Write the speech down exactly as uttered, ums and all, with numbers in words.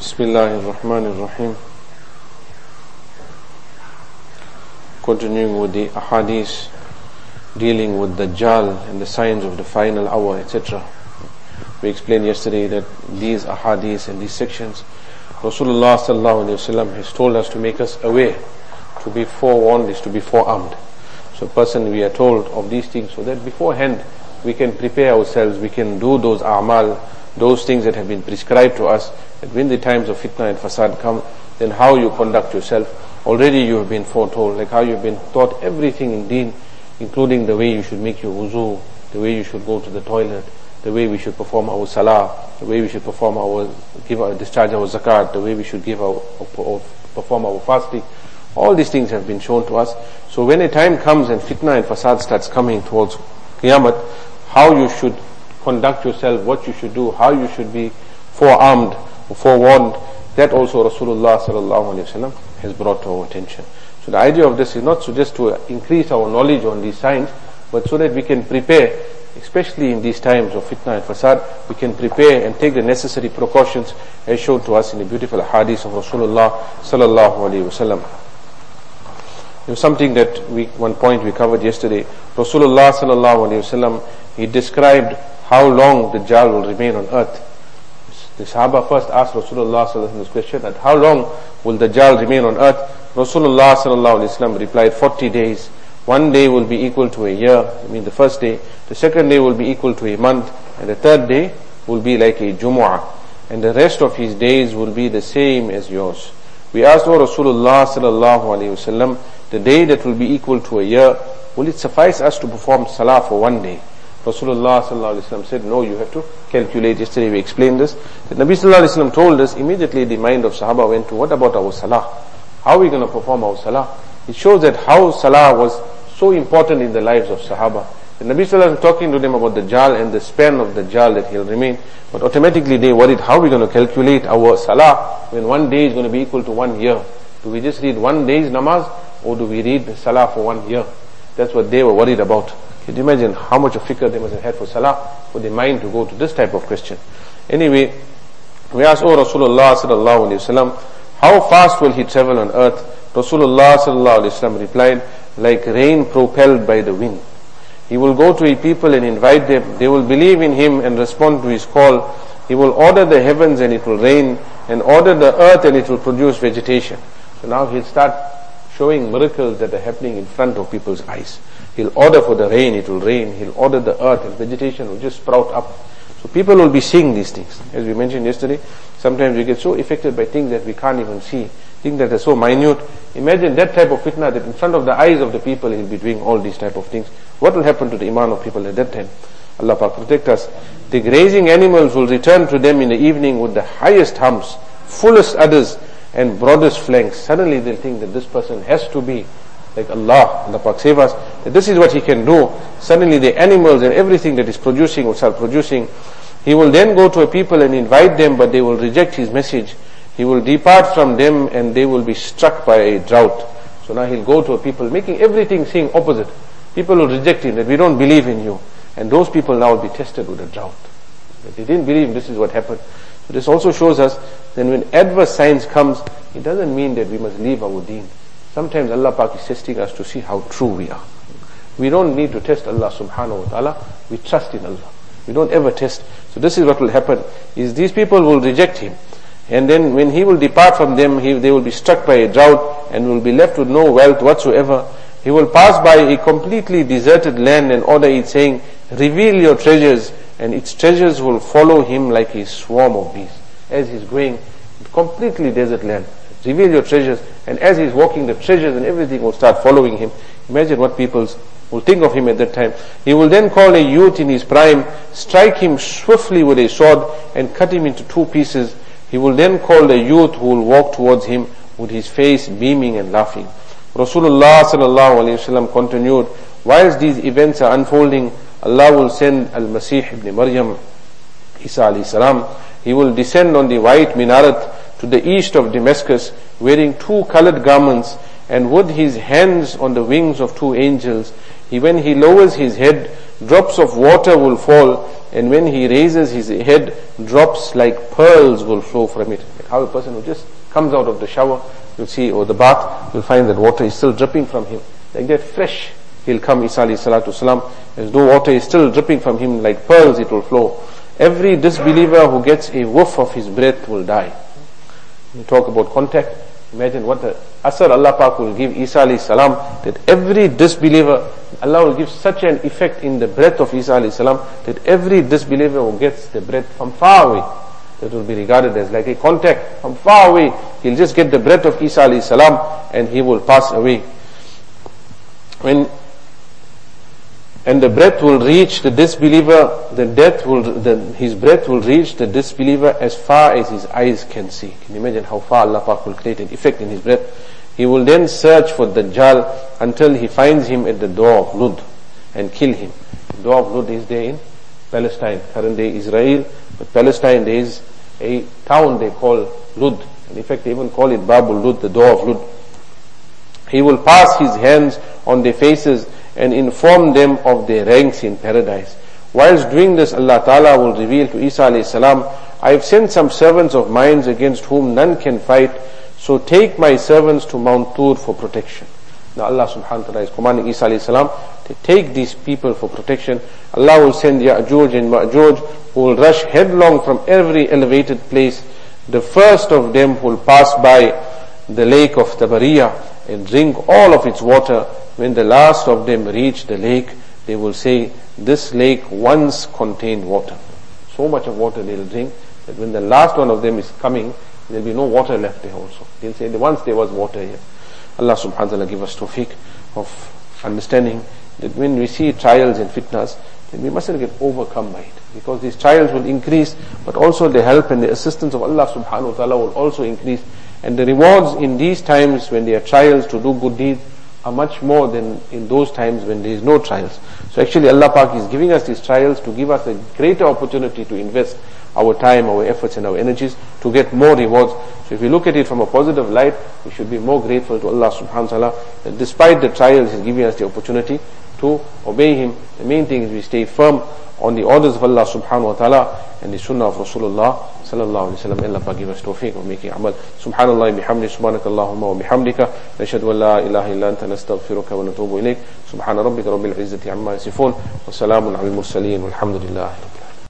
Bismillahir Rahmanir Rahim. Continuing with the ahadith dealing with Dajjal and the signs of the final hour, et cetera. We explained yesterday that these ahadith and these sections, Rasulullah sallallahu alaihi wasallam has told us to make us aware. To be forewarned is to be forearmed. So a person, we are told of these things so that beforehand we can prepare ourselves, we can do those a'mal, those things that have been prescribed to us, that when the times of fitna and fasad come, then how you conduct yourself. Already you have been foretold, like how you have been taught everything in deen, including the way you should make your wuzu, the way you should go to the toilet, the way we should perform our salah, the way we should perform our, give our, discharge our zakat, the way we should give our, or perform our fasting. All these things have been shown to us. So when a time comes and fitna and fasad starts coming towards Qiyamah, how you should conduct yourself, what you should do, how you should be forearmed or forewarned, that also Rasulullah sallallahu alaihi wasallam has brought to our attention. So the idea of this is not so just to increase our knowledge on these signs, but so that we can prepare, especially in these times of fitna and fasad, we can prepare and take the necessary precautions as shown to us in the beautiful hadith of Rasulullah sallallahu alaihi wasallam. There was something that we, one point we covered yesterday. Rasulullah sallallahu alaihi wasallam, he described how long the Dajjal will remain on earth. The Sahaba first asked Rasulullah sallallahu alaihi wasallam this question, that how long will the Dajjal remain on earth? Rasulullah sallallahu alaihi wasallam replied, forty days. One day will be equal to a year, I mean the first day. The second day will be equal to a month, and the third day will be like a Jumu'ah. And the rest of his days will be the same as yours. We asked, O Rasulullah sallallahu alaihi wasallam, the day that will be equal to a year, will it suffice us to perform salah for one day? Rasulullah sallallahu alaihi wasallam said, no, you have to calculate. Yesterday we explained this. The Nabi sallallahu alaihi wasallam told us, immediately the mind of Sahaba went to, what about our salah? How are we going to perform our salah? It shows that how salah was so important in the lives of Sahaba. The Nabi sallallahu alaihi wasallam talking to them about the Dajjal and the span of the Dajjal that he'll remain, but automatically they worried, how are we going to calculate our salah when one day is going to be equal to one year? Do we just read one day's namaz, or do we read salah for one year? That's what they were worried about. Can you imagine how much of fikr they must have had for salah, for their mind to go to this type of question? Anyway, we asked, oh Rasulullah sallallahu alaihi wasallam, how fast will he travel on earth? Rasulullah sallallahu alaihi wasallam replied, like rain propelled by the wind. He will go to a people and invite them. They will believe in him and respond to his call. He will order the heavens and it will rain, and order the earth and it will produce vegetation. So now he'll start showing miracles that are happening in front of people's eyes. He'll order for the rain, it will rain. He'll order the earth and vegetation will just sprout up. So people will be seeing these things. As we mentioned yesterday, sometimes we get so affected by things that we can't even see, things that are so minute. Imagine that type of fitna, that in front of the eyes of the people he'll be doing all these type of things. What will happen to the iman of people at that time? Allah Pak protect us. The grazing animals will return to them in the evening with the highest humps, fullest udders, and broadest flanks. Suddenly they'll think that this person has to be like Allah, Allah Pak save us, that this is what he can do. Suddenly the animals and everything that is producing will start producing. He will then go to a people and invite them, but they will reject his message. He will depart from them and they will be struck by a drought. So now he'll go to a people making everything seem opposite. People will reject him, that we don't believe in you. And those people now will be tested with a drought. That they didn't believe this is what happened. So this also shows us that when adverse signs comes, it doesn't mean that we must leave our deen. Sometimes Allah Pak is testing us to see how true we are. We don't need to test Allah subhanahu wa ta'ala. We trust in Allah. We don't ever test. So this is what will happen, is these people will reject him. And then when he will depart from them, he, they will be struck by a drought and will be left with no wealth whatsoever. He will pass by a completely deserted land and order it, saying, reveal your treasures, and its treasures will follow him like a swarm of bees. As he's going, completely desert land, reveal your treasures, and as he's walking, the treasures and everything will start following him. Imagine what people will think of him at that time. He will then call a youth in his prime, strike him swiftly with a sword, and cut him into two pieces. He will then call the youth who will walk towards him with his face beaming and laughing. Rasulullah sallallahu alaihi wasallam continued, whilst these events are unfolding, Allah will send Al-Masih ibn Maryam, Isa alayhi salam. He will descend on the white minaret to the east of Damascus, wearing two colored garments, and with his hands on the wings of two angels. He, when he lowers his head drops of water will fall, and when he raises his head, drops like pearls will flow from it. How a person who just comes out of the shower, you'll see, or the bath, you'll find that water is still dripping from him. Like that fresh, he'll come, Isa alayhi salatu salam, as though water is still dripping from him like pearls, it will flow. Every disbeliever who gets a whiff of his breath will die. You talk about contact, imagine what the asar Allah Pak will give Isa alayhi salam, that every disbeliever, Allah will give such an effect in the breath of Isa alayhi salam, that every disbeliever who gets the breath from far away, that will be regarded as like a contact from far away. He'll just get the breath of Isa alayhi salam and he will pass away. When and the breath will reach the disbeliever, the death will, the, his breath will reach the disbeliever as far as his eyes can see. Can you imagine how far Allah Pak will create an effect in his breath? He will then search for Dajjal until he finds him at the door of Lud and kill him. The door of Lud is there in Palestine, current day Israel, but Palestine there is a town they call Lud. And in fact they even call it Babul Lud, the door of Lud. He will pass his hands on their faces and inform them of their ranks in paradise. Whilst doing this, Allah Ta'ala will reveal to Isa alayhi salam, I have sent some servants of mine against whom none can fight, so take my servants to Mount Tur for protection. Now Allah subhanahu wa ta'ala is commanding Isa alayhi salam to take these people for protection. Allah will send Ya'juj and Ma'juj who will rush headlong from every elevated place. The first of them will pass by the lake of Tabariya and drink all of its water. When the last of them reach the lake, they will say, this lake once contained water. So much of water they will drink that when the last one of them is coming, there will be no water left there also. They'll say, once there was water here. Allah subhanahu wa ta'ala give us tawfiq of understanding that when we see trials and fitnas, then we mustn't get overcome by it. Because these trials will increase, but also the help and the assistance of Allah subhanahu wa ta'ala will also increase. And the rewards in these times when there are trials to do good deeds are much more than in those times when there is no trials. So actually Allah Pak is giving us these trials to give us a greater opportunity to invest our time, our efforts and our energies to get more rewards. So if we look at it from a positive light, we should be more grateful to Allah subhanahu wa ta'ala that despite the trials He's giving us the opportunity to obey Him. The main thing is we stay firm on the orders of Allah subhanahu wa ta'ala and the sunnah of Rasulullah sallallahu alayhi wa sallam. Allah Pak give us tawfiq of making amal. Subhanallah bihamdi, subhanakallahumma wa bihamdika, nashhadu an la ilaha illa anta nastaghfiruka wa natubu ilayk. Subhana rabbika rabbil izzati amma yasifun, wa salamun alal mursaleen, walhamdulillahi rabbil alamin.